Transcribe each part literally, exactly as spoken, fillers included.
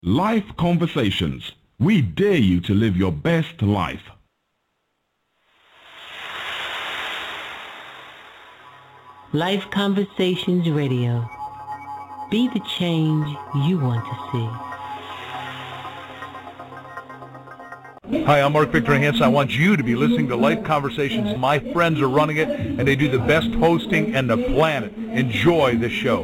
Life Conversations. We dare you to live your best life. Life Conversations Radio. Be the change you want to see. Hi, I'm Mark Victor Hansen. I want you to be listening to Life Conversations. My friends are running it, and they do the best hosting in the planet. Enjoy the show.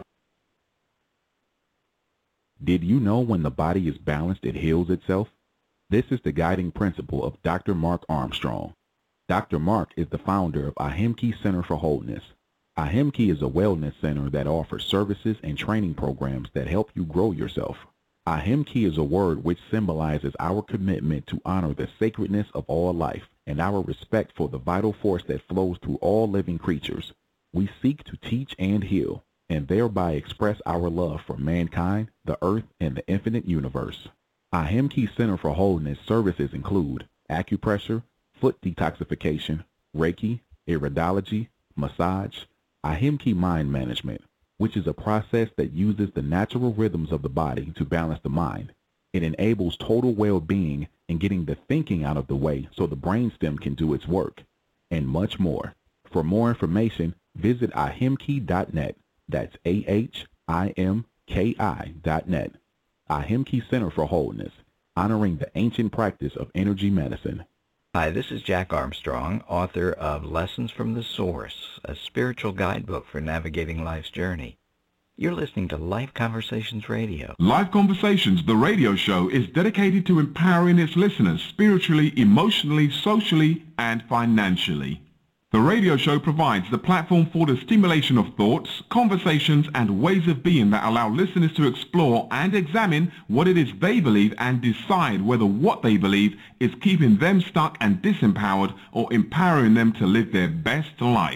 Did you know when the body is balanced, it heals itself? This is the guiding principle of Doctor Mark Armstrong. Doctor Mark is the founder of Ahimki Center for Wholeness. Ahimki is a wellness center that offers services and training programs that help you grow yourself. Ahimki is a word which symbolizes our commitment to honor the sacredness of all life and our respect for the vital force that flows through all living creatures. We seek to teach and heal, and thereby express our love for mankind, the earth, and the infinite universe. Ahimki Center for Wholeness services include acupressure, foot detoxification, Reiki, iridology, massage, Ahimki mind management, which is a process that uses the natural rhythms of the body to balance the mind. It enables total well-being and getting the thinking out of the way so the brainstem can do its work, and much more. For more information, visit ahimki dot net. That's A H I M K I dot net. Ahimki Center for Wholeness, honoring the ancient practice of energy medicine. Hi, this is Jack Armstrong, author of Lessons from the Source, a spiritual guidebook for navigating life's journey. You're listening to Life Conversations Radio. Life Conversations, the radio show, is dedicated to empowering its listeners spiritually, emotionally, socially, and financially. The radio show provides the platform for the stimulation of thoughts, conversations, and ways of being that allow listeners to explore and examine what it is they believe and decide whether what they believe is keeping them stuck and disempowered or empowering them to live their best life.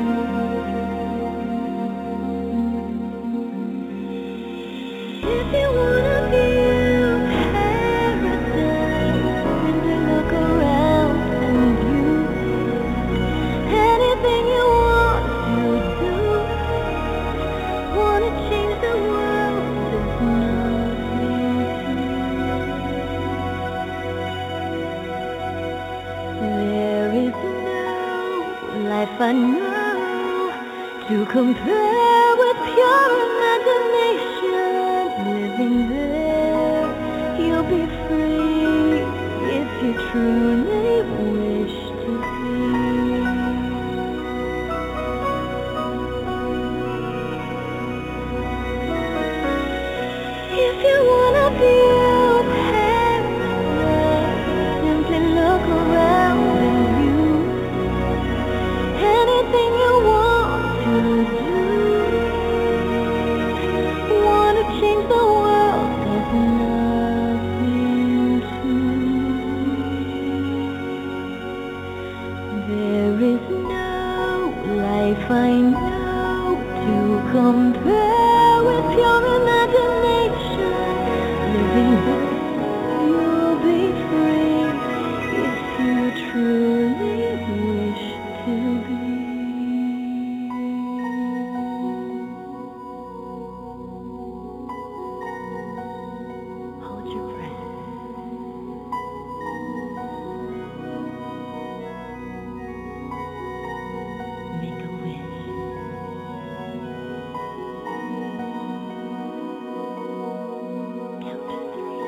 If you I know to compare with pure imagination. Living there, you'll be free if you truly wish to be. If you wanna build paradise, simply look around and you. Anything you want to do, wanna change the world, there's nothing to. There is no life I know to compare with your imagination. Living there, you'll be free if you truly wish to be. Hold your breath. Make a wish. Count to three.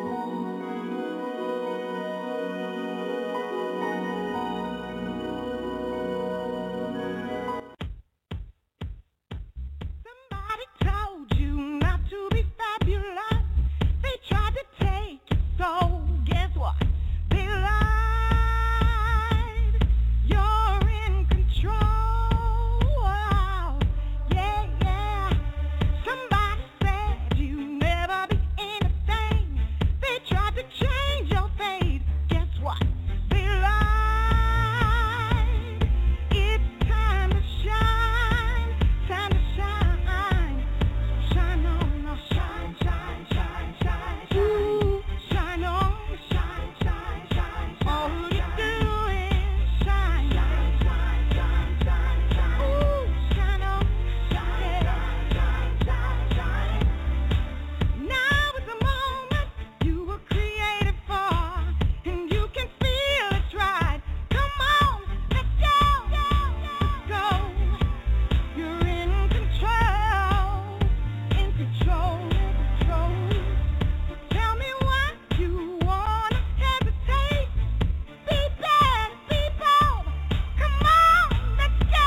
Somebody told you not to be fabulous. They tried to take your soul. Guess what? They lied. You're in control. Yeah, yeah. Somebody said you never be anything. They tried to change your fate. Guess what? They lied. It's time to shine. Time to shine. Shine on, oh, shine, shine, shine, shine, shine. Ooh, shine on, shine, shine, shine, shine. All you do is shine, shine, shine, shine, shine, shine. Ooh, shine on, shine, shine, shine, shine. Now is the moment you were created for, and you can feel it's right. Come on, let's go, let's go. You're in control, in control, in control. So tell me what you wanna hesitate. Be bad, be bold. Come on, let's go.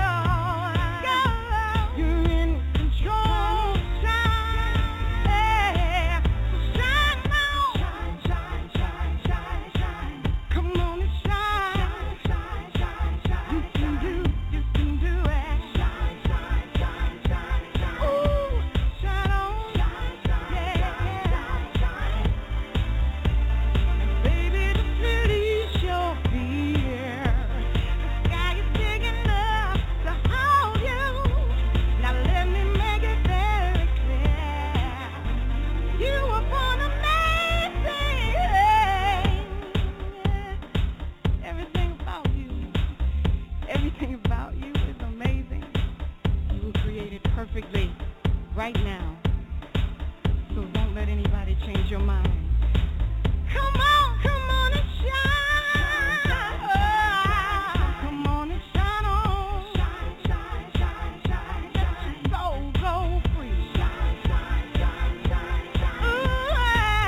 Go. You're in control. Shine, yeah. So shine on. Shine, shine, shine, shine, shine. Come on and shine. Shine, shine, shine, you can do, you can do it. Shine, shine, shine, shine, shine. Ooh, shine on. Shine, shine, shine, shine, shine. Baby, just release your fear. The sky is big enough to hold you. Now let me make it very clear. You were born amazing. Everything about you, everything about you is amazing. You were created perfectly right now. So don't let anybody change your mind. Come on, come on and shine. Come on and shine on. Shine, shine, shine, shine, shine. Let your soul go free. Shine, shine, shine, shine, shine. Ooh,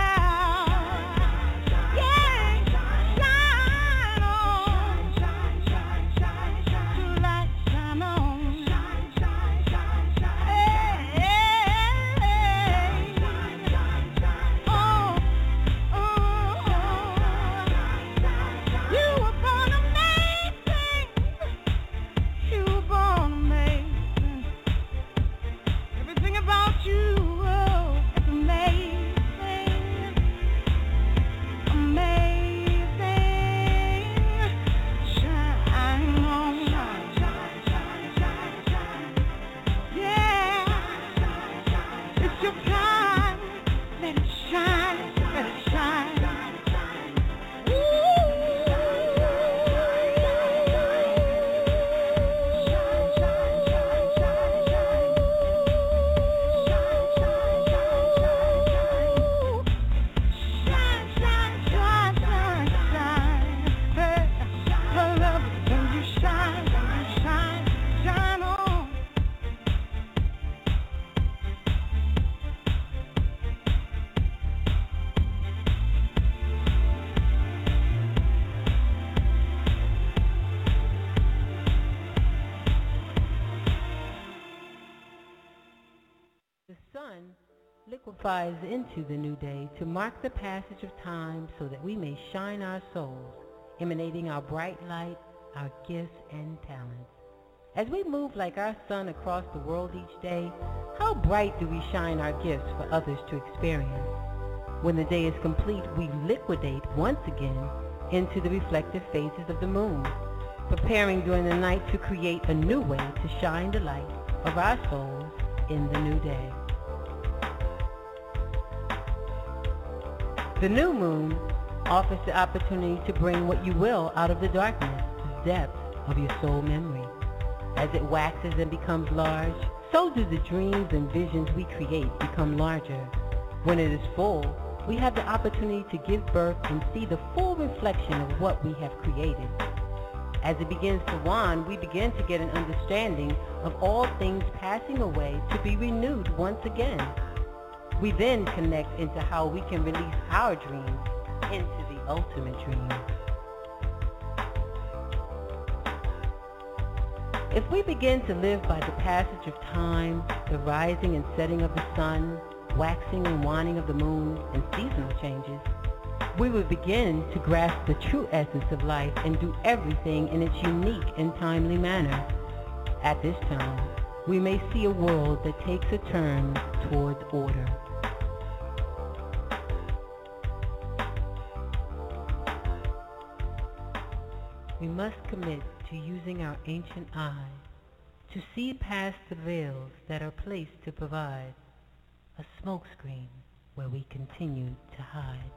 yeah, shine on. Shine, shine, shine, shine. To light shine on. Shine, shine, shine, shine. Hey, hey, hey. Shine, shine, shine, shine. Oh. amplifies into the new day to mark the passage of time so that we may shine our souls, emanating our bright light, our gifts and talents. As we move like our sun across the world each day, how bright do we shine our gifts for others to experience? When the day is complete, we liquidate once again into the reflective phases of the moon, preparing during the night to create a new way to shine the light of our souls in the new day. The new moon offers the opportunity to bring what you will out of the darkness, the depths of your soul memory. As it waxes and becomes large, so do the dreams and visions we create become larger. When it is full, we have the opportunity to give birth and see the full reflection of what we have created. As it begins to wane, we begin to get an understanding of all things passing away to be renewed once again. We then connect into how we can release our dreams into the ultimate dream. If we begin to live by the passage of time, the rising and setting of the sun, waxing and waning of the moon, and seasonal changes, we will begin to grasp the true essence of life and do everything in its unique and timely manner. At this time, we may see a world that takes a turn towards order. We must commit to using our ancient eye to see past the veils that are placed to provide a smokescreen where we continue to hide.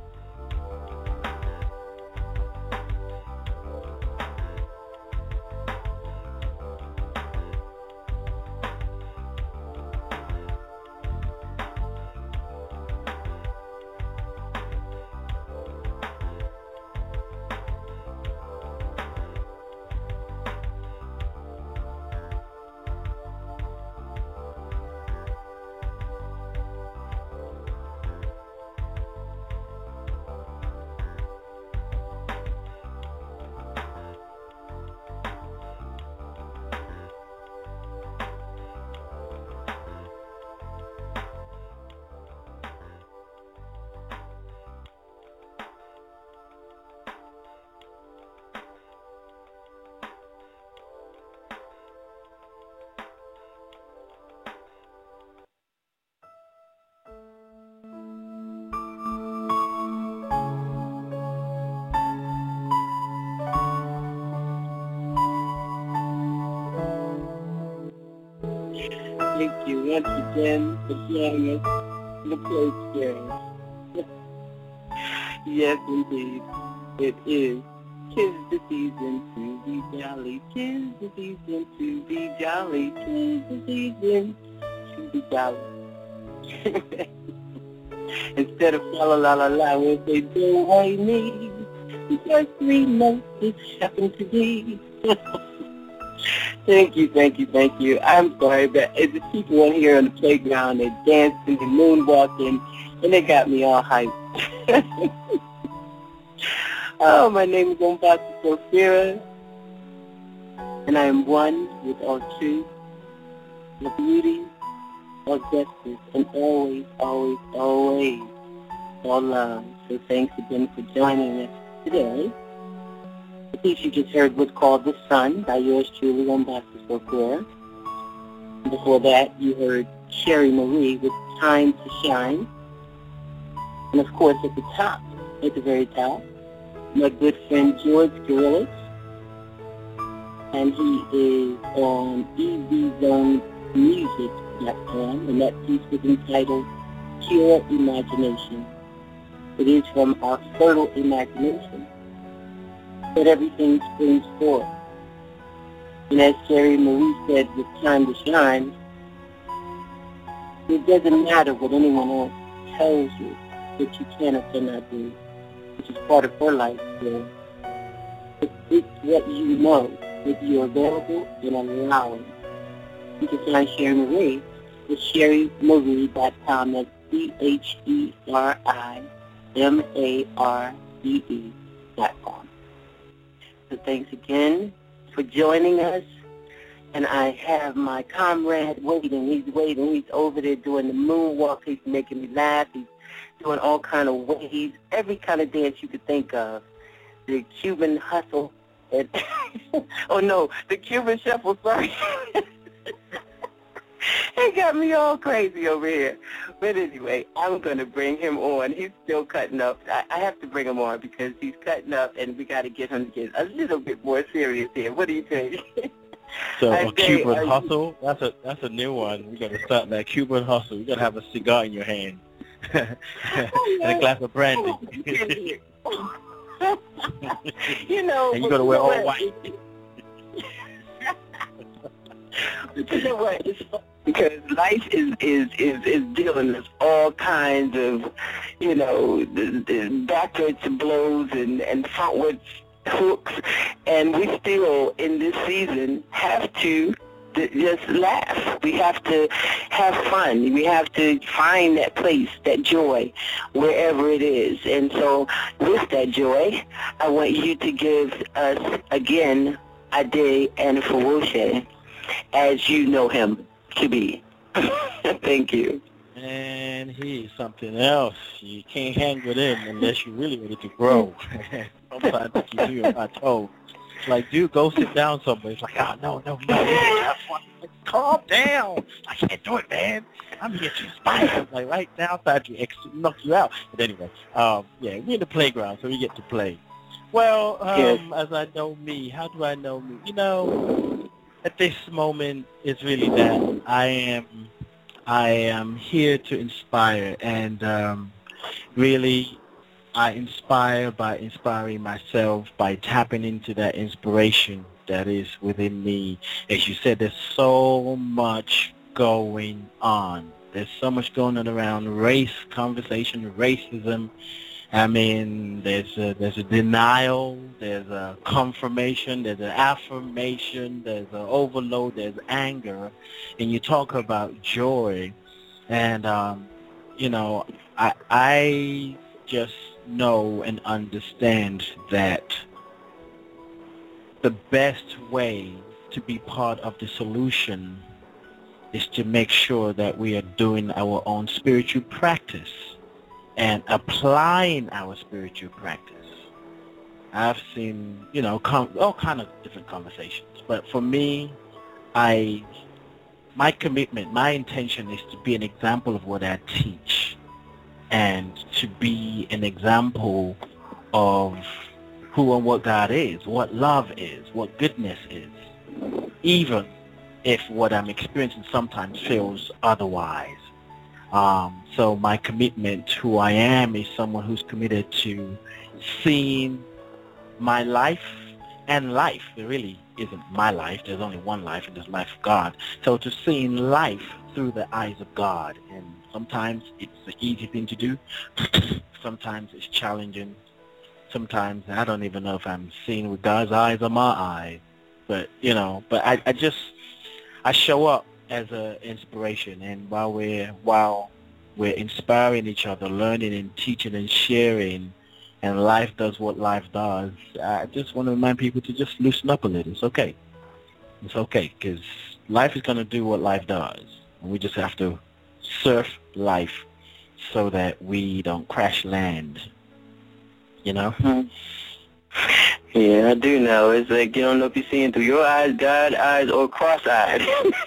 Thank you once again for joining us in the play experience. Yes, indeed, it is. 'Tis the season to be jolly. 'Tis the season to be jolly. 'Tis the season to be jolly. Instead of la la la la la, we'll say do away me. Because three notes it happened to be. Thank you, thank you, thank you. I'm sorry, but it's the people in here on the playground, they're dancing and moonwalking, and they got me all hyped. Oh, my name is Umbasa Sophia, and I am one with all truth, all beauty, all justice, and always, always, always all love. So thanks again for joining us today. The piece you just heard was called The Sun by yours truly, Umbasa Sophia. Before that, you heard Sherry Marie with Time to Shine. And of course, at the top, at the very top, my good friend George Gorillas. And he is on E V Zone Music dot com, and that piece was entitled Pure Imagination. It is from our fertile imagination that everything springs forth. And as Sherry Marie said with Time to Shine, it doesn't matter what anyone else tells you that you can or cannot do, which is part of her life still. It's, it's what you know, that you're available and allowing. You can find Sherry Marie at sherry marie dot com. That's C H E R I M A R E E dot com. So thanks again for joining us. and I have my comrade waiting. He's waiting. He's over there doing the moonwalk. He's making me laugh. He's doing all kind of waves, every kind of dance you could think of. The Cuban hustle. And oh, no, the Cuban shuffle, sorry. It got me all crazy over here. But anyway, I'm going to bring him on. He's still cutting up. I, I have to bring him on because he's cutting up, and we got to get him to get a little bit more serious here. What do you think? So I a say, Cuban uh, hustle, that's a that's a new one. We got to start that Cuban hustle. You got to have a cigar in your hand and a glass of brandy. You know, and you got to wear you know all what? white. You know what? It's fun because life is, is, is, is dealing with all kinds of, you know, the, the backwards blows and, and frontwards hooks, and we still, in this season, have to th- just laugh. We have to have fun. We have to find that place, that joy, wherever it is. And so with that joy, I want you to give us, again, Ade and Fawoshe, as you know him to be. Thank you. And he's something else. You can't hang with him unless you're really ready to grow. Sometimes I keep you on my toes. It's like, dude, go sit down somewhere. It's like, oh, no, no, no. Calm down. I can't do it, man. I'm here to inspire. I'm like, right now, I'm trying to ex- knock you out. But anyway, um, yeah, we're in the playground, so we get to play. Well, um, Yes. as I know me, how do I know me? You know, at this moment, it's really that I am, I am here to inspire, and um, really, I inspire by inspiring myself, by tapping into that inspiration that is within me. As you said, there's so much going on. There's so much going on around race conversation, racism. I mean, there's a, there's a denial, there's a confirmation, there's an affirmation, there's an overload, there's anger, and you talk about joy, and um, you know, I I just know and understand that the best way to be part of the solution is to make sure that we are doing our own spiritual practice and applying our spiritual practice. I've seen, you know, com- all kind of different conversations, but for me, I, my commitment, my intention is to be an example of what I teach, and to be an example of who and what God is, what love is, what goodness is, even if what I'm experiencing sometimes feels otherwise. Um, so my commitment to who I am is someone who's committed to seeing my life and life. It really isn't my life. There's only one life, and there's the life of God. So to seeing life through the eyes of God. And sometimes it's an easy thing to do. Sometimes it's challenging. Sometimes I don't even know if I'm seeing with God's eyes or my eyes. But, you know, but I, I just, I show up as an inspiration, and while we're while we're inspiring each other, learning and teaching and sharing, and life does what life does, I just want to remind people to just loosen up a little. It's okay. It's okay, because life is going to do what life does, and we just have to surf life so that we don't crash land. You know? Mm-hmm. Yeah, I do know. It's like you don't know if you're seeing through your eyes, God's eyes, or cross-eyed.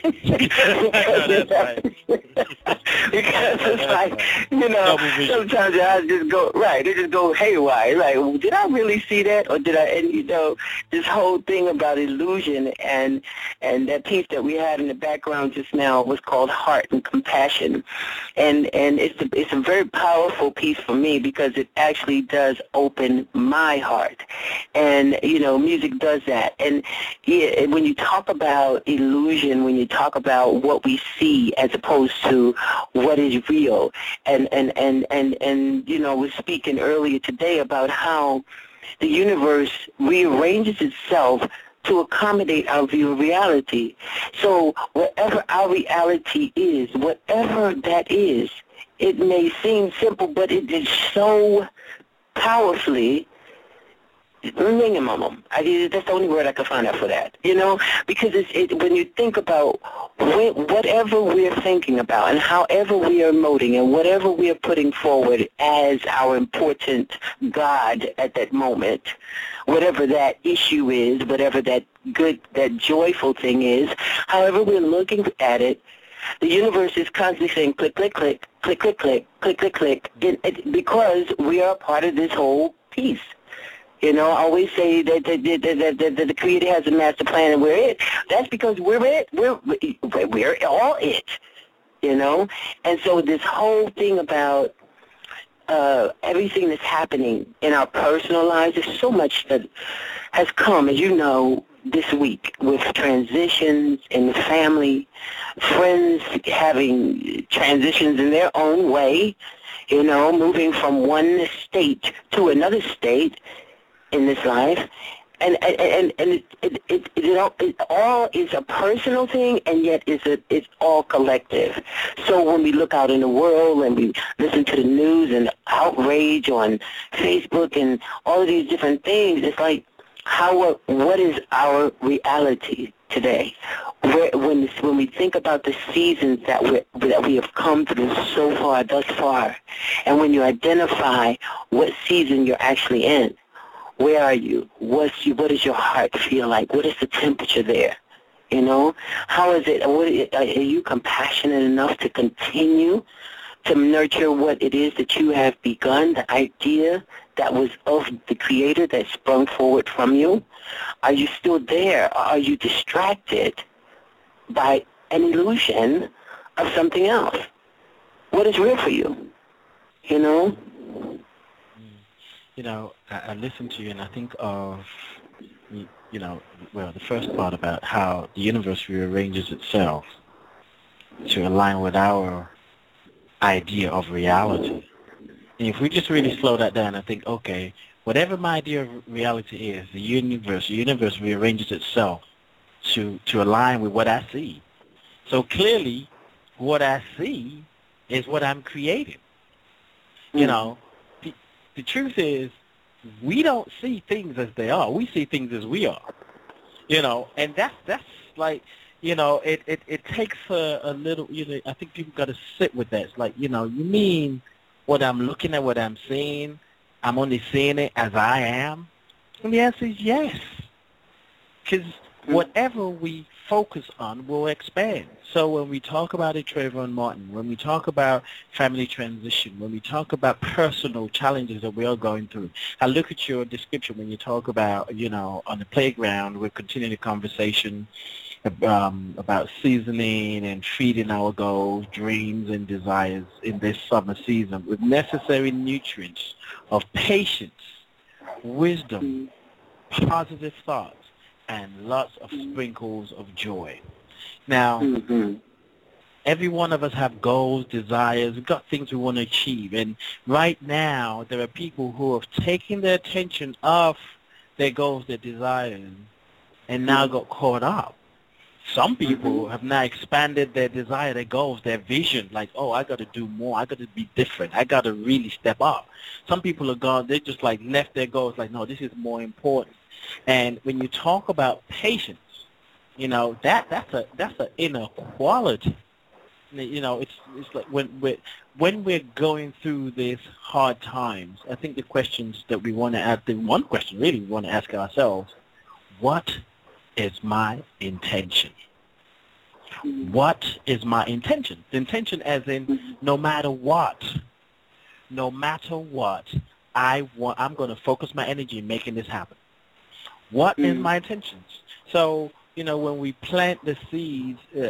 That's right. Because it's like, you know, sometimes your eyes just go, right, they just go haywire. Like, well, did I really see that? Or did I, and you know, this whole thing about illusion and and that piece that we had in the background just now was called Heart and Compassion. And and it's a, it's a very powerful piece for me because it actually does open my heart. And, you know, music does that. And yeah, when you talk about illusion, when you talk about what we see as opposed to what is real, and, and, and, and, and you know, was speaking earlier today about how the universe rearranges itself to accommodate our view of reality. So whatever our reality is, whatever that is, it may seem simple, but it is so powerfully minimum. I, that's the only word I could find out for that. You know, because it's, it, when you think about wh- whatever we're thinking about and however we are emoting and whatever we are putting forward as our important God at that moment, whatever that issue is, whatever that good, that joyful thing is, however we're looking at it, the universe is constantly saying click, click, click, click, click, click, click, click, click, it, it, because we are part of this whole piece. You know, I always say that, that, that, that, that, that the Creator has a master plan and we're it. That's because we're it. We're, we're all it, you know. And so this whole thing about uh, everything that's happening in our personal lives, there's so much that has come, as you know, this week with transitions in the family, friends having transitions in their own way, you know, moving from one state to another state in this life. And and and, and it, it, it, it, all, it all is a personal thing, and yet it's, a, it's all collective. So when we look out in the world and we listen to the news and outrage on Facebook and all of these different things, it's like, How, what is our reality today? Where, when when we think about the seasons that we that we have come through so far, thus far, and when you identify what season you're actually in, where are you? What's you? What does your heart feel like? What is the temperature there? You know, how is it? What, are you compassionate enough to continue to nurture what it is that you have begun, the idea that was of the Creator that sprung forward from you? Are you still there? Or are you distracted by an illusion of something else? What is real for you? You know? You know, I, I listen to you and I think of, you know, well, the first part about how the universe rearranges itself to align with our idea of reality. And if we just really slow that down and think, okay, whatever my idea of reality is, the universe, the universe rearranges itself to, to align with what I see. So clearly, what I see is what I'm creating. Mm-hmm. You know, the, the truth is, we don't see things as they are. We see things as we are. You know, and that's, that's like, you know, it, it, it takes a, a little, you know, I think people got to sit with that. It's like, you know, you mean what I'm looking at, what I'm seeing, I'm only seeing it as I am? And the answer is yes. Because whatever we focus on will expand. So when we talk about it, Trayvon Martin, when we talk about family transition, when we talk about personal challenges that we are going through, I look at your description when you talk about, you know, on the playground, we're continuing the conversation Um, about seasoning and feeding our goals, dreams, and desires in this summer season with necessary nutrients of patience, wisdom, positive thoughts, and lots of sprinkles of joy. Now, mm-hmm. every one of us have goals, desires, we've got things we want to achieve. And right now, there are people who have taken their attention off their goals, their desires, and now got caught up. Some people mm-hmm. have now expanded their desire, their goals, their vision, like, oh, I got to do more. I got to be different. I got to really step up. Some people are gone. They just, like, left their goals, like, no, this is more important. And when you talk about patience, you know, that that's a that's an inner quality. You know, it's it's like when we're, when we're going through these hard times, I think the questions that we want to ask, the one question really we want to ask ourselves, what is my intention? What is my intention? The intention as in no matter what, no matter what, I want, I'm going to focus my energy in making this happen. What mm. is my intentions? So, you know, when we plant the seeds, uh,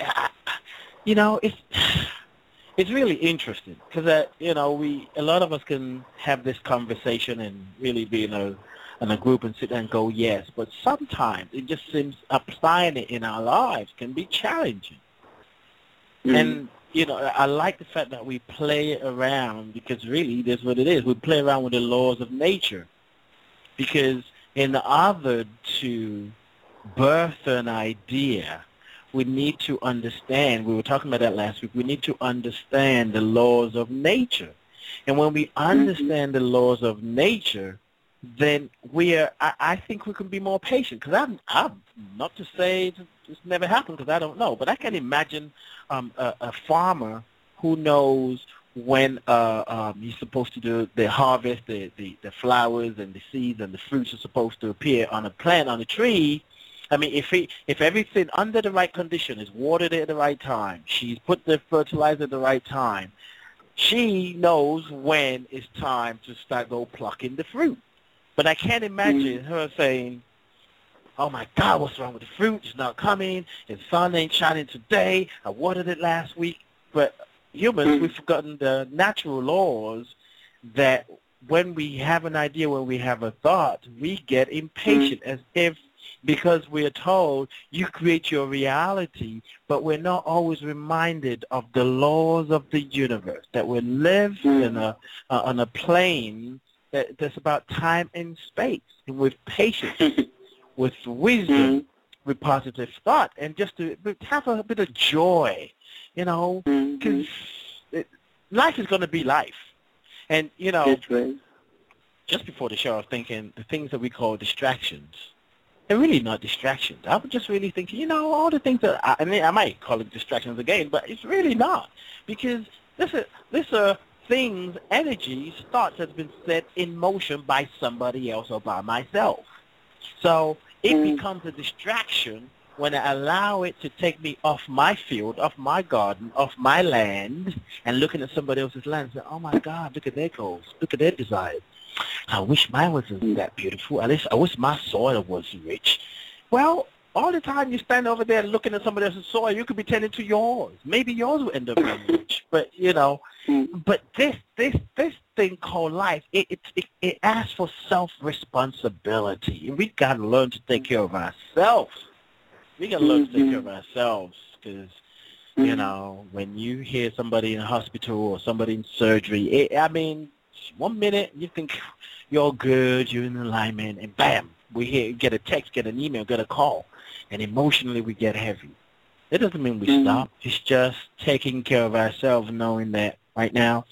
you know, it's it's really interesting because, uh, you know, we a lot of us can have this conversation and really be in a in a group and sit there and go, yes, but sometimes it just seems applying it in our lives can be challenging. Mm. And, you know, I like the fact that we play around because really that's what it is. We play around with the laws of nature because in order to birth an idea, we need to understand, we were talking about that last week, we need to understand the laws of nature. And when we understand the laws of nature, then we are, I, I think we can be more patient. Because I'm, I'm, not to say it's, it's never happened because I don't know, but I can imagine um, a, a farmer who knows when uh, um, he's supposed to do the harvest, the, the, the flowers and the seeds and the fruits are supposed to appear on a plant, on a tree. I mean, if he, if everything under the right condition is watered at the right time, she's put the fertilizer at the right time, she knows when it's time to start go plucking the fruit. But I can't imagine mm. her saying, oh, my God, what's wrong with the fruit? It's not coming. The sun ain't shining today. I watered it last week. But humans, mm. we've forgotten the natural laws that when we have an idea, when we have a thought, we get impatient mm. as if because we are told you create your reality, but we're not always reminded of the laws of the universe, that we live mm. in a, uh, on a plane that, that's about time and space, and with patience, with wisdom, mm. with positive thought, and just to have a bit of joy, you know, because mm-hmm. life is going to be life. And, you know, right. just before the show, I was thinking the things that we call distractions, they're really not distractions. I was just really thinking, you know, all the things that, I, I mean, I might call it distractions again, but it's really not. Because this is, this are things, energies, thoughts that's been set in motion by somebody else or by myself. So it mm. becomes a distraction when I allow it to take me off my field, off my garden, off my land, and looking at somebody else's land and say, oh, my God, look at their goals, look at their desires. I wish mine was that beautiful. At least I wish my soil was rich. Well, all the time you stand over there looking at somebody else's soil, you could be tending to yours. Maybe yours will end up being rich. But, you know, but this this this thing called life, it it, it, it asks for self-responsibility. And we've got to learn to take care of ourselves. We got to learn to take care of ourselves because, you know, when you hear somebody in a hospital or somebody in surgery, it, I mean, one minute you think you're good, you're in alignment, and bam, we hear, get a text, get an email, get a call, and emotionally we get heavy. It doesn't mean we mm-hmm. stop. It's just taking care of ourselves, knowing that right now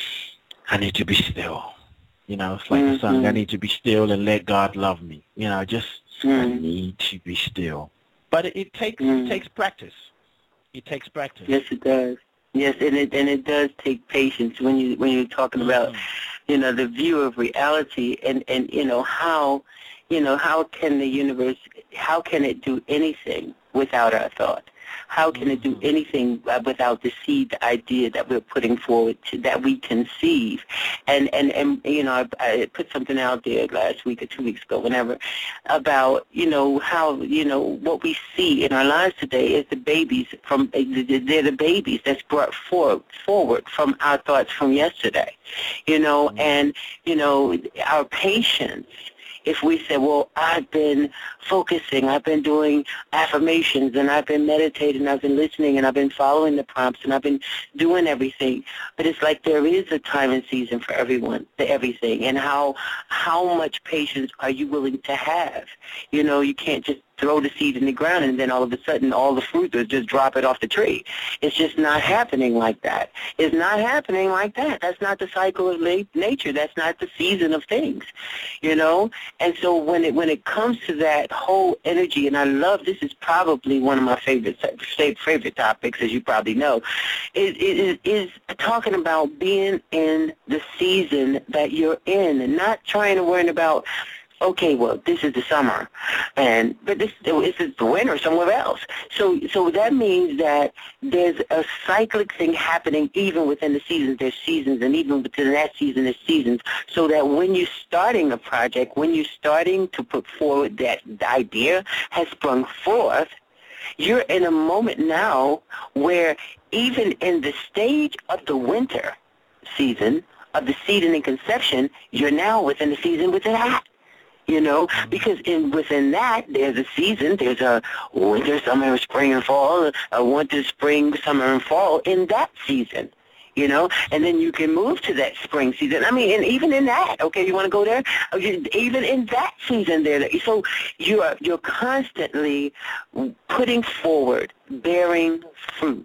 I need to be still. You know, it's like mm-hmm. the song, I need to be still and let God love me. You know, just mm-hmm. I need to be still. But it, it takes mm-hmm. it takes practice. It takes practice. Yes, it does. Yes, and it and it does take patience when you when you're talking about, you know, the view of reality and, and you know how, you know, how can the universe, how can it do anything without our thought? How can it do anything without the seed, the idea that we're putting forward to, that we conceive? And, and, and you know, I, I put something out there last week or two weeks ago, whenever, about, you know, how, you know, what we see in our lives today is the babies from, they're the babies that's brought forward, forward from our thoughts from yesterday, you know, and, you know, our patience. If we say, well, I've been focusing, I've been doing affirmations, and I've been meditating, I've been listening, and I've been following the prompts, and I've been doing everything. But it's like there is a time and season for everyone, for everything. And how how much patience are you willing to have? You know, you can't just throw the seed in the ground and then all of a sudden all the fruit will just drop it off the tree. It's just not happening like that. It's not happening like that. That's not the cycle of la- nature. That's not the season of things, you know? And so when it when it comes to that whole energy, and I love, this is probably one of my favorite favorite topics, as you probably know, it, it is talking about being in the season that you're in and not trying to worry about, okay, well, this is the summer, and but this, this is the winter somewhere else. So, so that means that there's a cyclic thing happening even within the seasons. There's seasons, and even within that season, there's seasons. So that when you're starting a project, when you're starting to put forward that the idea has sprung forth, you're in a moment now where even in the stage of the winter season, of the seeding and conception, you're now within the season within that. You know, because in within that, there's a season, there's a winter, summer, spring, and fall, a winter, spring, summer, and fall in that season, you know, and then you can move to that spring season. I mean, and even in that, okay, you want to go there? Even in that season there, so you're, you're constantly putting forward, bearing fruit,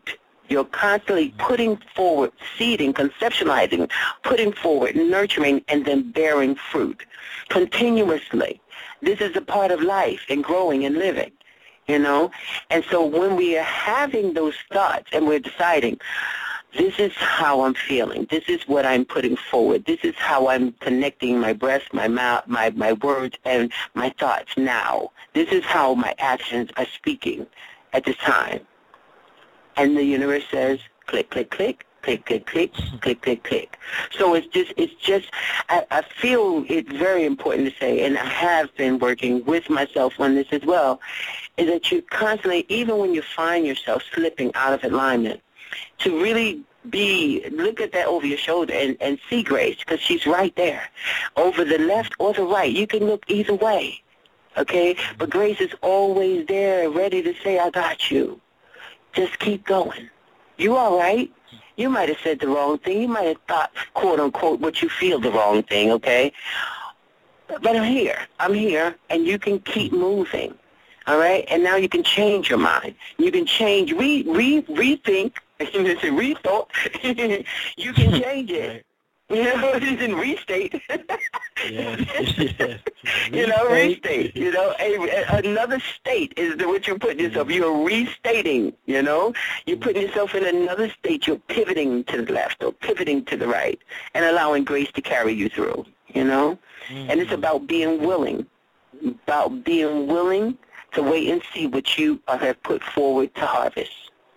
You're constantly putting forward, seeding, conceptualizing, putting forward, nurturing, and then bearing fruit continuously. This is a part of life and growing and living, you know. And so when we are having those thoughts and we're deciding, this is how I'm feeling, this is what I'm putting forward, this is how I'm connecting my breath, my mouth, my, my words, and my thoughts now. This is how my actions are speaking at this time. And the universe says, click, click, click, click, click, click, click, click, click. So it's just, it's just, I, I feel it's very important to say, and I have been working with myself on this as well, is that you constantly, even when you find yourself slipping out of alignment, to really be, look at that over your shoulder and, and see Grace, because she's right there, over the left or the right. You can look either way, okay? But Grace is always there, ready to say, I got you. Just keep going. You all right? You might have said the wrong thing. You might have thought, quote, unquote, what you feel the wrong thing, okay? But I'm here. I'm here, and you can keep moving, all right? And now you can change your mind. You can change, re, re, rethink, rethought. You can change it. You know, it's in restate. Yes, yes. You know, restate. You know, a, a, another state is the, what you're putting yourself. You're restating, you know. You're putting yourself in another state. You're pivoting to the left or pivoting to the right and allowing Grace to carry you through, you know. Mm-hmm. And it's about being willing, about being willing to wait and see what you have put forward to harvest.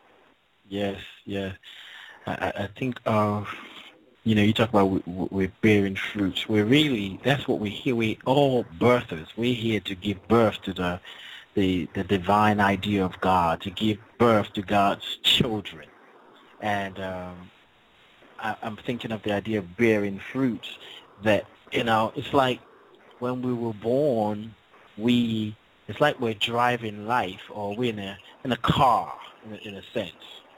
Yes, yes. I, I think of... Uh, You know, you talk about we, we're bearing fruits. We're really, that's what we're here. We all birthers. We're here to give birth to the, the, the divine idea of God, to give birth to God's children. And um, I, I'm thinking of the idea of bearing fruits that, you know, it's like when we were born, we, it's like we're driving life, or we're in a, in a car, in a, in a sense,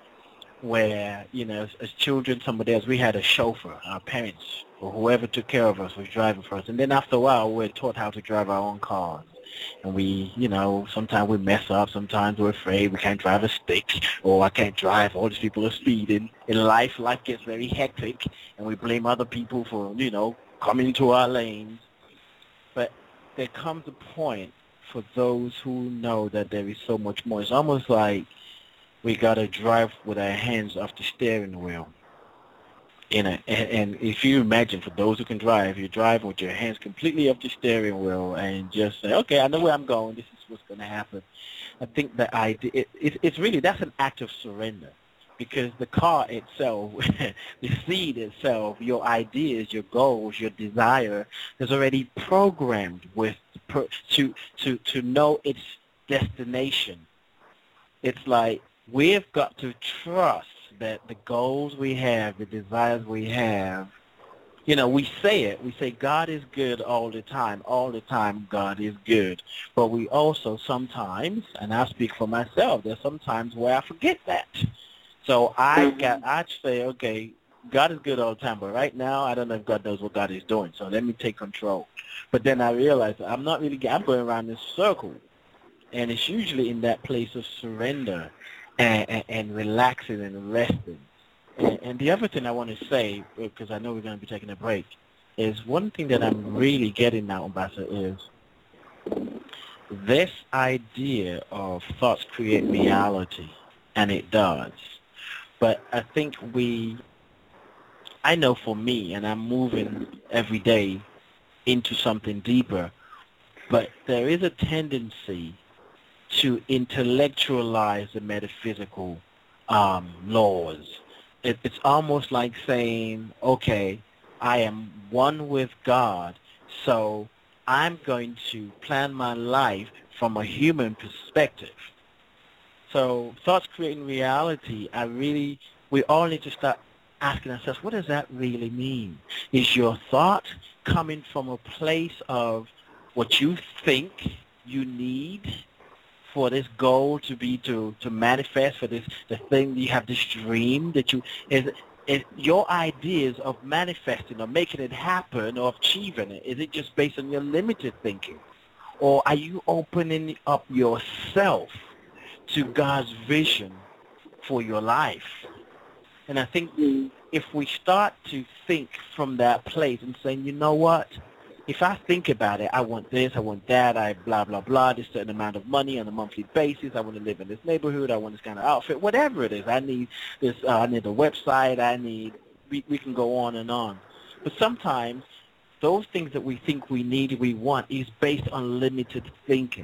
where, you know, as, as children, some of us, we had a chauffeur, our parents, or whoever took care of us was driving for us. And then after a while, we're taught how to drive our own cars. And we, you know, sometimes we mess up, sometimes we're afraid we can't drive a stick, or I can't drive, all these people are speeding. In life, life gets very hectic, and we blame other people for, you know, coming into our lanes. But there comes a point for those who know that there is so much more. It's almost like we got to drive with our hands off the steering wheel. You know, and, and if you imagine, for those who can drive, you're driving with your hands completely off the steering wheel and just say, okay, I know where I'm going. This is what's going to happen. I think that idea, it, it, it's really, that's an act of surrender, because the car itself, the seed itself, your ideas, your goals, your desire is already programmed with per, to, to, to know its destination. It's like, we've got to trust that the goals we have, the desires we have, you know, we say it. We say God is good all the time. All the time God is good. But we also sometimes, and I speak for myself, there's sometimes where I forget that. So I got, I say, okay, God is good all the time, but right now I don't know if God knows what God is doing, so let me take control. But then I realize I'm not really, I'm going around this circle, and it's usually in that place of surrender and, and, and relaxing and resting. And, and the other thing I want to say, because I know we're going to be taking a break, is one thing that I'm really getting now, Ambassador, is this idea of thoughts create reality, and it does. But I think we, I know for me, and I'm moving every day into something deeper, but there is a tendency to intellectualize the metaphysical um, laws. It, it's almost like saying, okay, I am one with God, so I'm going to plan my life from a human perspective. So thoughts creating reality, I really, we all need to start asking ourselves, what does that really mean? Is your thought coming from a place of what you think you need for this goal to be, to, to manifest, for this, the thing, you have this dream that you, is, is your ideas of manifesting or making it happen or achieving it, is it just based on your limited thinking? Or are you opening up yourself to God's vision for your life. And I think if we start to think from that place and saying, you know what, if I think about it, I want this, I want that, I blah, blah, blah, this certain amount of money on a monthly basis, I want to live in this neighborhood, I want this kind of outfit, whatever it is. I need this, uh, I need a website, I need, we, we can go on and on. But sometimes those things that we think we need, we want, is based on limited thinking.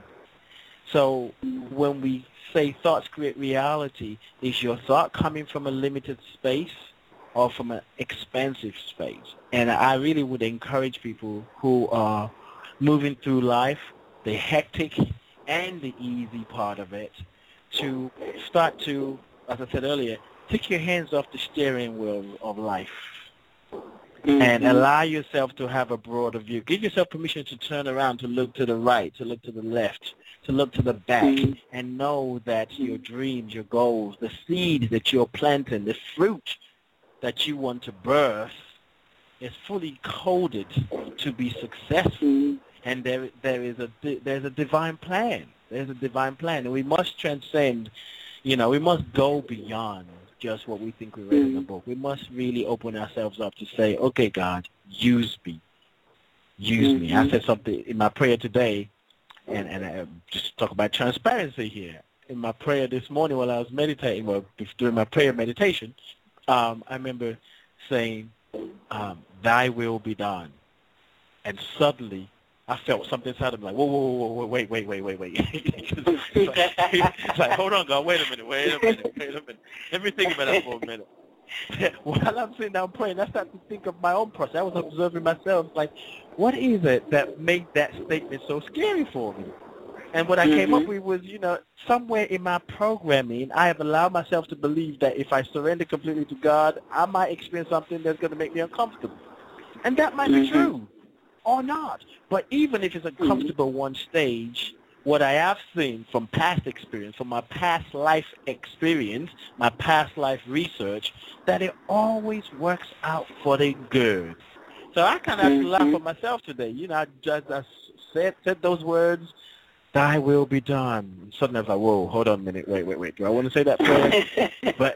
So when we say thoughts create reality, is your thought coming from a limited space or from an expansive space? And I really would encourage people who are moving through life, the hectic and the easy part of it, to start to, as I said earlier, take your hands off the steering wheel of life. Mm-hmm. And allow yourself to have a broader view. Give yourself permission to turn around, to look to the right, to look to the left, to look to the back, mm-hmm. and know that your dreams, your goals, the seeds that you're planting, the fruit that you want to birth is fully coded to be successful. Mm-hmm. And there, there is a, there's a divine plan. There's a divine plan, and we must transcend. You know, we must go beyond just what we think we read in the book. We must really open ourselves up to say, okay, God, use me. Use mm-hmm. me. I said something in my prayer today, and, and I just talk about transparency here. In my prayer this morning while I was meditating, well, during my prayer meditation, um, I remember saying, um, thy will be done. And suddenly, I felt something inside of me like, whoa, whoa, whoa, whoa, wait, wait, wait, wait, wait. it's, like, it's like, hold on, God, wait a minute, wait a minute, wait a minute. Let me think about that for a minute. While I'm sitting down praying, I started to think of my own process. I was observing myself, like, what is it that made that statement so scary for me? And what I mm-hmm. came up with was, you know, somewhere in my programming, I have allowed myself to believe that if I surrender completely to God, I might experience something that's going to make me uncomfortable. And that might mm-hmm. be true. Or not. But even if it's a comfortable one stage, what I have seen from past experience, from my past life experience, my past life research, that it always works out for the good. So I kind of have to laugh at myself today. You know, I just I said, said those words, thy will be done. And suddenly I was like, whoa, hold on a minute, wait, wait, wait. Do I want to say that prayer? But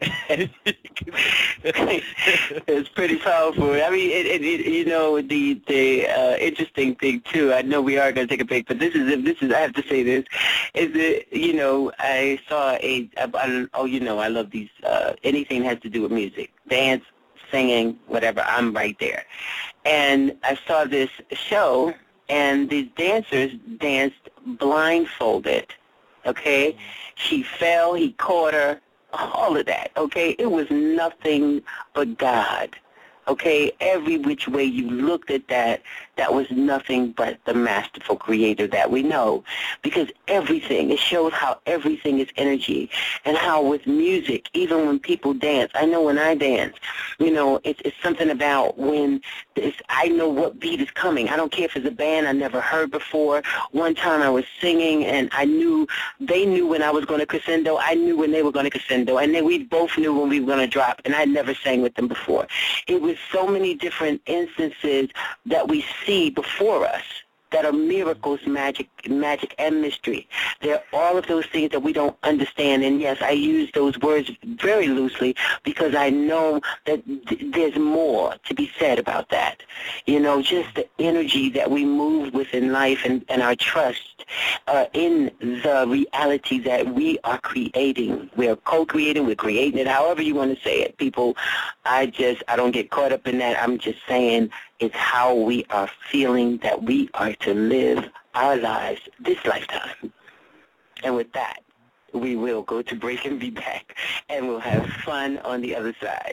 it's pretty powerful. I mean, it, it, it, you know, the the uh, interesting thing too. I know we are going to take a break, but this is this is. I have to say this is that you know I saw a. I, I, oh, you know, I love these. Uh, anything that has to do with music, dance, singing, whatever. I'm right there, and I saw this show. And these dancers danced blindfolded, okay? She fell, he caught her, all of that, okay? It was nothing but God, okay? Every which way you looked at that, that was nothing but the masterful creator that we know. Because everything, it shows how everything is energy. And how with music, even when people dance, I know when I dance, you know, it's, it's something about when it's, I know what beat is coming. I don't care if it's a band I never heard before. One time I was singing and I knew, they knew when I was going to crescendo. I knew when they were going to crescendo. And then we both knew when we were going to drop. And I never sang with them before. It was so many different instances that we see before us that are miracles, magic, magic, and mystery. They're all of those things that we don't understand. And yes, I use those words very loosely because I know that th- there's more to be said about that. You know, just the energy that we move with in life and, and our trust uh, in the reality that we are creating. We're co-creating, we're creating it, however you want to say it. People, I just, I don't get caught up in that. I'm just saying it's how we are feeling that we are to live our lives this lifetime. And with that, we will go to break and be back, and we'll have fun on the other side.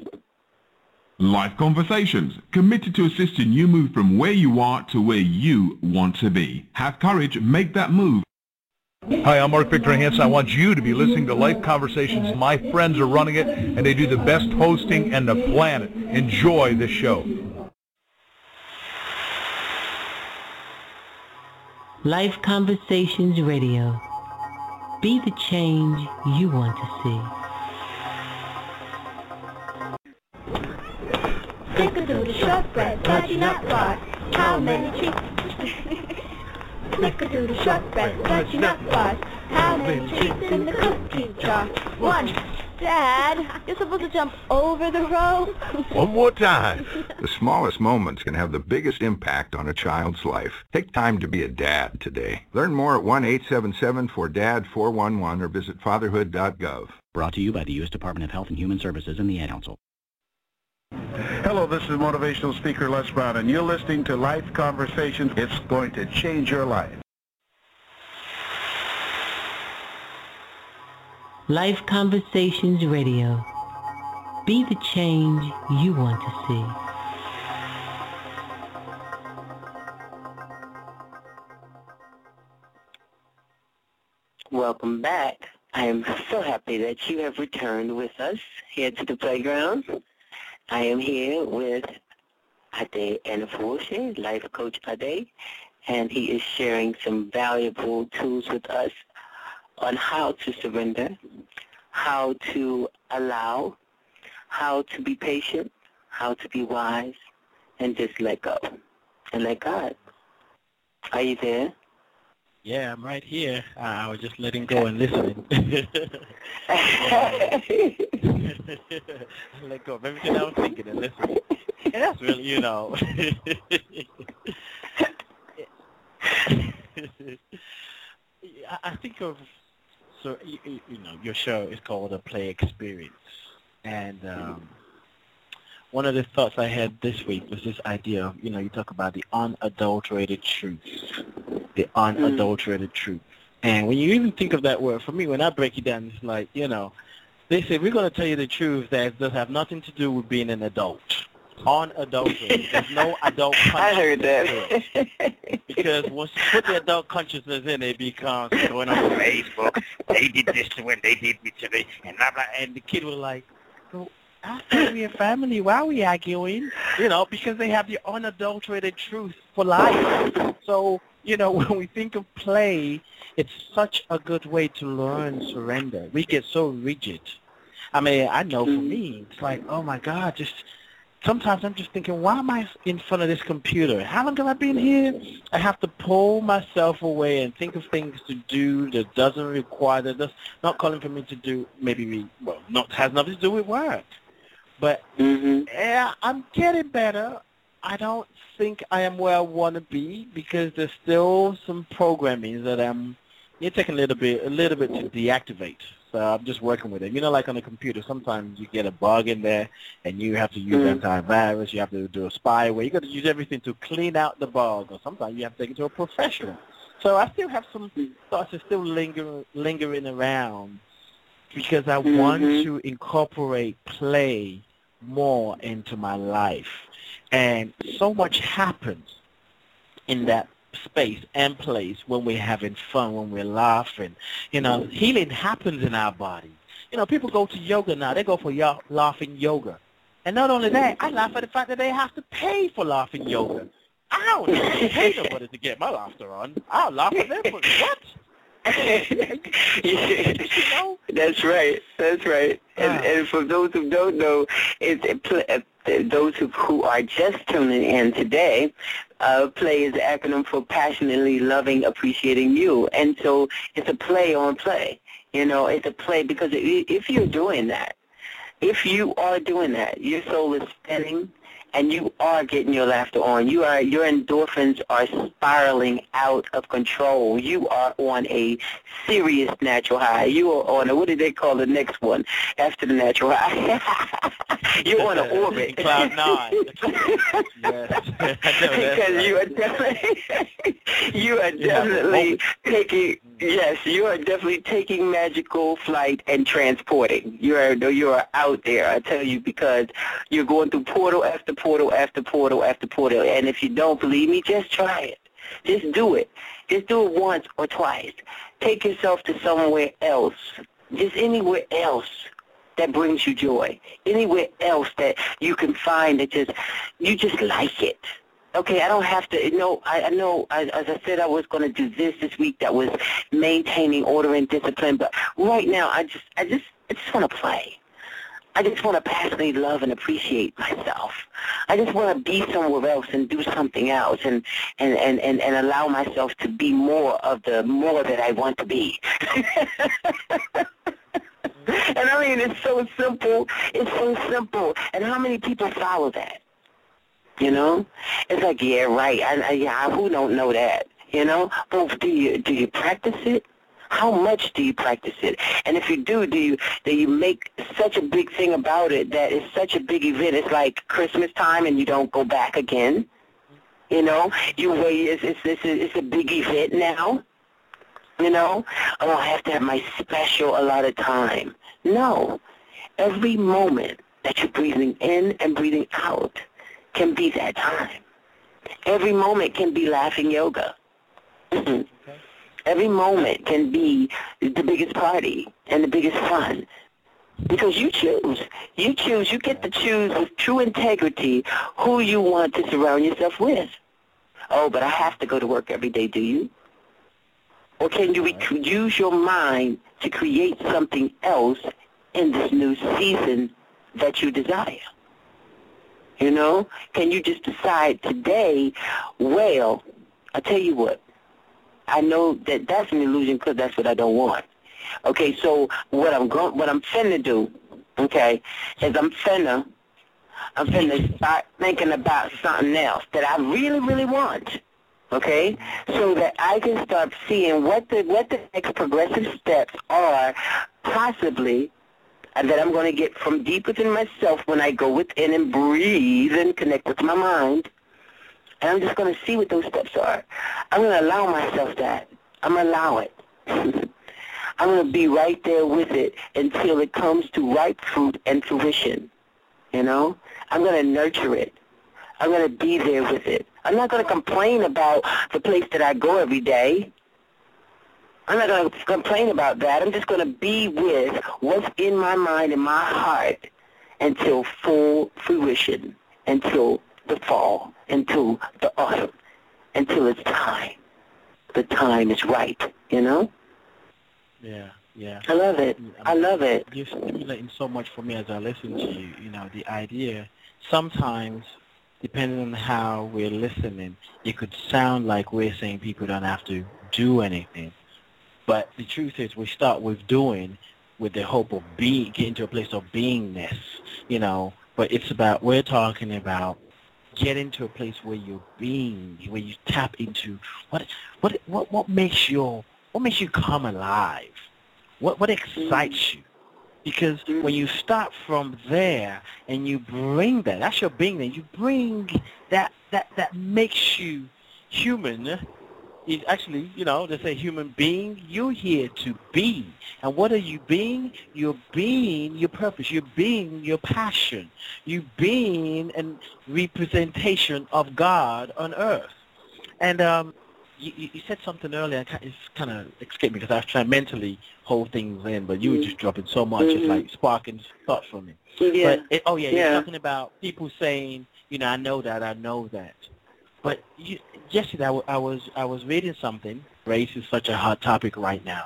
Life Conversations, committed to assisting you move from where you are to where you want to be. Have courage, make that move. Hi, I'm Mark Victor Hansen. I want you to be listening to Life Conversations. My friends are running it, and they do the best hosting on the planet. Enjoy the show. Life Conversations Radio. Be the change you want to see. Snickerdoodle shortbread, fudgy nut bar. How many treats? Snickerdoodle shortbread, fudgy nut bars. How many treats in the cookie jar? One, Dad, you're supposed to jump over the rope. One more time. The smallest moments can have the biggest impact on a child's life. Take time to be a dad today. Learn more at one eight seven seven four D A D four one one or visit fatherhood dot gov. Brought to you by the U S Department of Health and Human Services and the Ad Council. Hello, this is motivational speaker Les Brown, and you're listening to Life Conversations. It's going to change your life. Life Conversations Radio. Be the change you want to see. Welcome back. I am so happy that you have returned with us here to the playground. I am here with Ade Anafuoshe, Life Coach Ade, and he is sharing some valuable tools with us on how to surrender, how to allow, how to be patient, how to be wise, and just let go and let God. Are you there? Yeah, I'm right here. Uh, I was just letting go and listening. Let go of everything I was thinking and listening. And that's really, you know. I think of, so, you, you know, your show is called A Play Experience. And um, one of the thoughts I had this week was this idea of, you know, you talk about the unadulterated truth. The unadulterated mm. truth. And when you even think of that word, for me, when I break it down, it's like, you know, they say, we're going to tell you the truth that does have nothing to do with being an adult. Unadulterated. There's no adult consciousness. I heard that. Because once you put the adult consciousness in, it becomes going on Facebook. They did this to me, they did me to me, and blah, blah. And the kid was like, so I thought we were family. Why are we arguing? You know, because they have the unadulterated truth for life. So, you know, when we think of play, it's such a good way to learn surrender. We get so rigid. I mean, I know for me, it's like, oh, my God, just sometimes I'm just thinking, why am I in front of this computer? How long have I been here? I have to pull myself away and think of things to do that doesn't require, that does not calling for me to do, maybe, me, well, not has nothing to do with work. But, mm-hmm. yeah, I'm getting better. I don't think I am where I want to be because there's still some programming that I'm, you're taking a little bit, a little bit to deactivate. So I'm just working with it. You know, like on a computer, sometimes you get a bug in there, and you have to use mm. antivirus. You have to do a spyware. You got to use everything to clean out the bug, or sometimes you have to take it to a professional. So I still have some thoughts that still linger, lingering around because I mm-hmm. want to incorporate play more into my life. And so much happens in that space and place when we're having fun, when we're laughing. You know, healing happens in our body. You know, people go to yoga now. They go for y- laughing yoga. And not only that, I laugh at the fact that they have to pay for laughing yoga. I don't pay nobody to get my laughter on. I'll laugh at them for what? You know? That's right. That's right. And, uh, and for those who don't know, it's uh, those who, who are just tuning in today, uh, play is the acronym for passionately loving, appreciating you. And so it's a play on play. You know, it's a play because if you're doing that, if you are doing that, your soul is spinning, and you are getting your laughter on. You are, your endorphins are spiraling out of control. You are on a serious natural high. You are on a, what do they call the next one after the natural high? You're on an orbit. Cloud nine. Yes. Because you are definitely, you are definitely taking, yes, you are definitely taking magical flight and transporting. You are, you are out there, I tell you, because you're going through portal after portal after portal after portal. And if you don't believe me, just try it. Just do it. Just do it once or twice. Take yourself to somewhere else, just anywhere else that brings you joy, anywhere else that you can find that just, you just like it. Okay, I don't have to, you know, I, I know, I, as I said, I was going to do this this week that was maintaining order and discipline, but right now I just, I just, I just want to play. I just want to passionately love and appreciate myself. I just want to be somewhere else and do something else and, and, and, and, and allow myself to be more of the more that I want to be. And I mean, it's so simple. It's so simple. And how many people follow that? You know? It's like, yeah, right. I, I, yeah, who don't know that? You know? But do you do you practice it? How much do you practice it? And if you do, do you do you make such a big thing about it that it's such a big event? It's like Christmas time and you don't go back again. You know? You wait. It's it's it's a, it's a big event now. You know? Oh, I have to have my special allotted time. No. Every moment that you're breathing in and breathing out can be that time. Every moment can be laughing yoga. Okay. Every moment can be the biggest party and the biggest fun. Because you choose. You choose. You get to choose with true integrity who you want to surround yourself with. Oh, but I have to go to work every day, do you? Or can you rec- use your mind to create something else in this new season that you desire? You know? Can you just decide today, well, I'll tell you what, I know that that's an illusion because that's what I don't want. Okay, so what I'm going, what I'm finna do, okay, is I'm finna, I'm finna start thinking about something else that I really, really want. Okay, so that I can start seeing what the what the next progressive steps are, possibly, and that I'm going to get from deep within myself when I go within and breathe and connect with my mind. And I'm just going to see what those steps are. I'm going to allow myself that. I'm going to allow it. I'm going to be right there with it until it comes to ripe fruit and fruition. You know? I'm going to nurture it. I'm going to be there with it. I'm not going to complain about the place that I go every day. I'm not going to complain about that. I'm just going to be with what's in my mind and my heart until full fruition, until the fall, until the autumn, until it's time. The time is right, you know? Yeah, yeah. I love it. I love it. You're stimulating so much for me as I listen to you. You know, the idea, sometimes, depending on how we're listening, it could sound like we're saying people don't have to do anything. But the truth is we start with doing with the hope of being, getting to a place of beingness, you know. But it's about, we're talking about getting to a place where you're being, where you tap into what what what what makes your what makes you come alive, what what excites you. Because when you start from there and you bring that, that's your being there, you bring that that that makes you human. Is actually, you know, they say human being, you're here to be. And what are you being? You're being your purpose. You're being your passion. You're being a representation of God on earth. And um, you, you said something earlier, it's kind of escaped me because I was trying to mentally hold things in, but you were just dropping so much, Mm-hmm. it's like sparking thoughts from me. Yeah. But it, oh, yeah, Yeah. you're talking about people saying, you know, I know that, I know that. But you, yesterday I, w- I was I was reading something. Race is such a hot topic right now,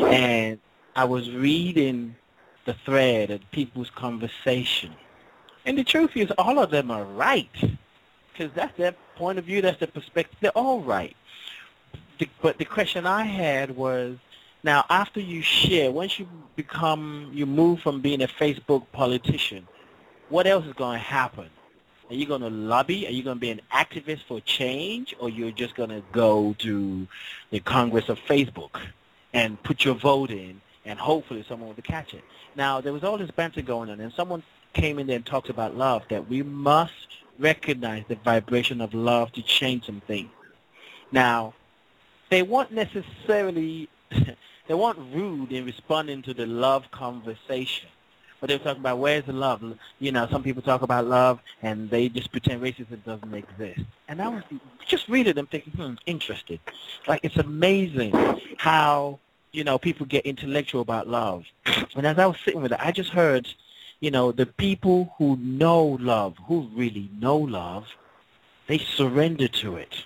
and I was reading the thread of people's conversation, and the truth is, all of them are right, because that's their point of view, that's their perspective. They're all right. The, but the question I had was, now after you share, once you become, you move from being a Facebook politician, what else is going to happen? Are you going to lobby? Are you going to be an activist for change? Or you're just going to go to the Congress of Facebook and put your vote in and hopefully someone will catch it? Now, there was all this banter going on, and someone came in there and talked about love, that we must recognize the vibration of love to change some things. Now, they weren't necessarily, they weren't rude in responding to the love conversation. But they were talking about, where's the love? You know, some people talk about love, and they just pretend racism doesn't exist. And I was just reading them thinking, hmm, interested. Like, it's amazing how, you know, people get intellectual about love. And as I was sitting with it, I just heard, you know, the people who know love, who really know love, they surrender to it.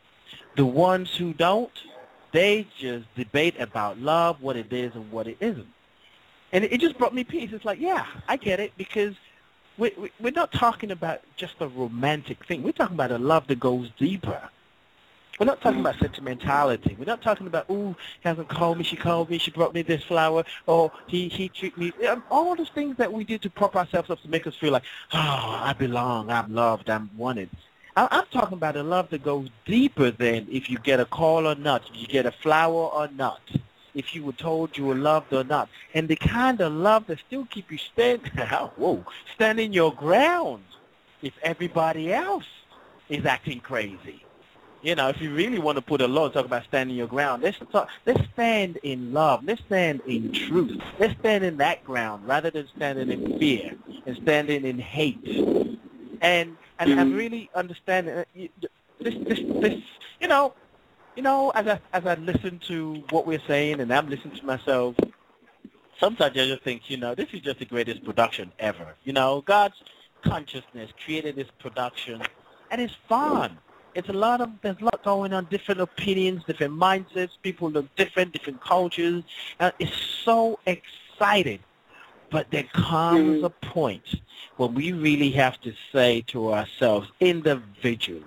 The ones who don't, they just debate about love, what it is and what it isn't. And it just brought me peace. It's like, yeah, I get it, because we, we, we're not talking about just a romantic thing. We're talking about a love that goes deeper. We're not talking about sentimentality. We're not talking about, ooh, he hasn't called me, she called me, she brought me this flower, or he, he treated me. Um, all those things that we do to prop ourselves up to make us feel like, oh, I belong, I'm loved, I'm wanted. I, I'm talking about a love that goes deeper than if you get a call or not, if you get a flower or not, if you were told you were loved or not. And the kind of love that still keep you stand, whoa, standing your ground if everybody else is acting crazy. You know, if you really want to put a law and talk about standing your ground, let's talk, let's stand in love. Let's stand in truth. Let's stand in that ground rather than standing in fear and standing in hate. And and I really understand uh, this this this you know you know as I as I listen to what we're saying and I'm listening to myself, sometimes I just think, you know, this is just the greatest production ever. You know, God's consciousness created this production, and it's fun. It's a lot of, there's a lot going on, different opinions, different mindsets, people look different, different cultures. Uh, it's so exciting. But there comes a point when we really have to say to ourselves individually,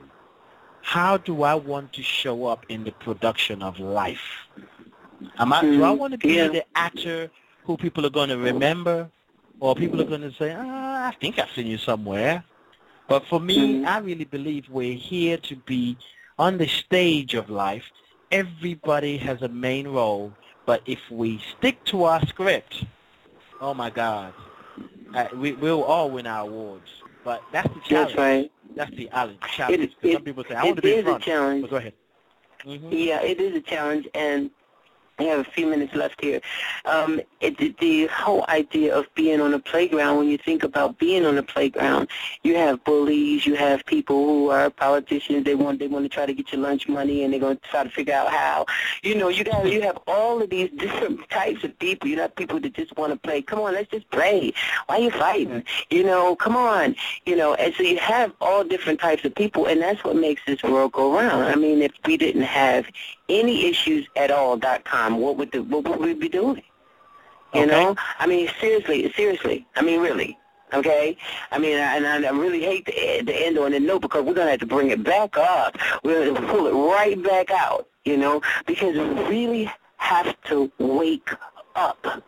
how do I want to show up in the production of life? Am I, do I want to be the actor who people are going to remember, or people are going to say, ah, I think I've seen you somewhere? But for me, I really believe we're here to be on the stage of life. Everybody has a main role, but if we stick to our script, oh my God, uh, we, we'll all win our awards. But that's the challenge. That's right. That's the challenge. It, it, Some people say, I want to be in front. It is a challenge. But go ahead. Mm-hmm. Yeah, it is a challenge, and I have a few minutes left here. Um, it, the, the whole idea of being on a playground, when you think about being on a playground, you have bullies, you have people who are politicians, they want they want to try to get your lunch money, and they're going to try to figure out how. You know, you got you have all of these different types of people. You have people that just want to play. Come on, let's just play. Why are you fighting? You know, come on. You know, and so you have all different types of people, and that's what makes this world go round. I mean, if we didn't have any issues at all dot com, what would the, what would we be doing? You okay. know, I mean, seriously, seriously. I mean, really. Okay, I mean, and I, I really hate to, to end on a note because we're gonna have to bring it back up. We're gonna pull it right back out. You know, because we really have to wake up.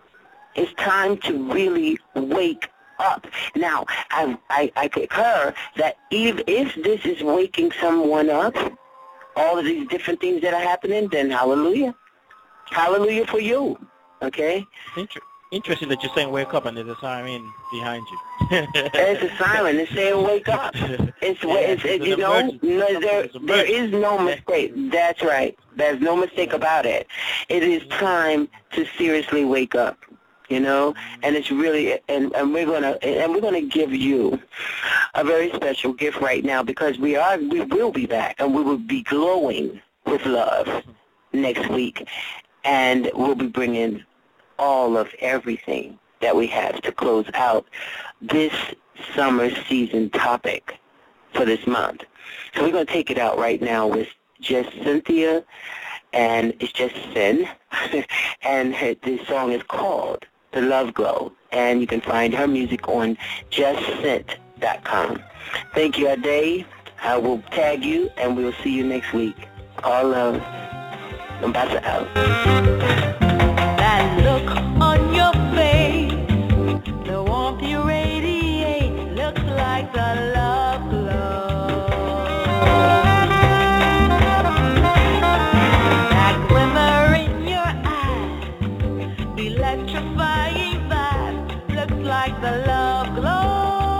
It's time to really wake up. Now, I I, I concur that if if this is waking someone up, all of these different things that are happening, then hallelujah. Hallelujah for you, okay? Inter- interesting that you're saying wake up and there's a siren behind you. It's a siren. It's saying wake up. It's, yeah, it's, it's, it's you know, no, there, there is no mistake. That's right. There's no mistake about it. It is time to seriously wake up. You know, and it's really, and, and we're gonna, and we're gonna give you a very special gift right now because we are, we will be back, and we will be glowing with love next week, and we'll be bringing all of everything that we have to close out this summer season topic for this month. So we're gonna take it out right now with just Cynthia, and it's just Sin, and her, this song is called The Love Glow, and you can find her music on just scent dot com. Thank you, Ade. I will tag you, and we'll see you next week. All love. Mombasa out. That look on your face, the warmth you radiate, looks like the love glow. That glimmer in your eyes, the electrifying vibe, looks like the love glow.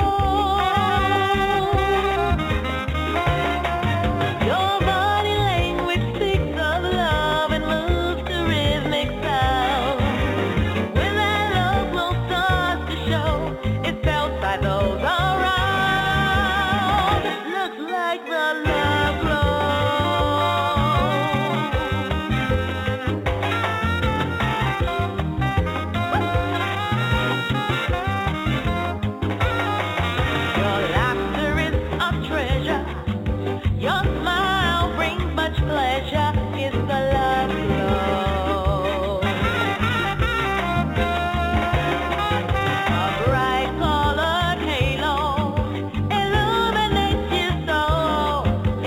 Your body language speaks of love and moves to rhythmic sound. When that love glow starts to show, it's felt by those around. Looks like the love glow. Your laughter is a treasure. Your smile brings much pleasure. It's the love glow. A bright colored halo illuminates your soul.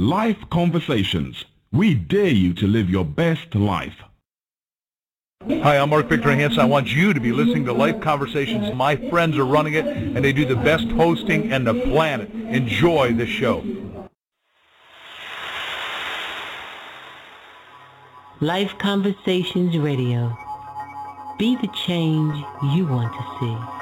Life Conversations. We dare you to live your best life. Hi, I'm Mark Victor Hansen. I want you to be listening to Life Conversations. My friends are running it, and they do the best hosting on the planet. Enjoy the show. Life Conversations Radio. Be the change you want to see.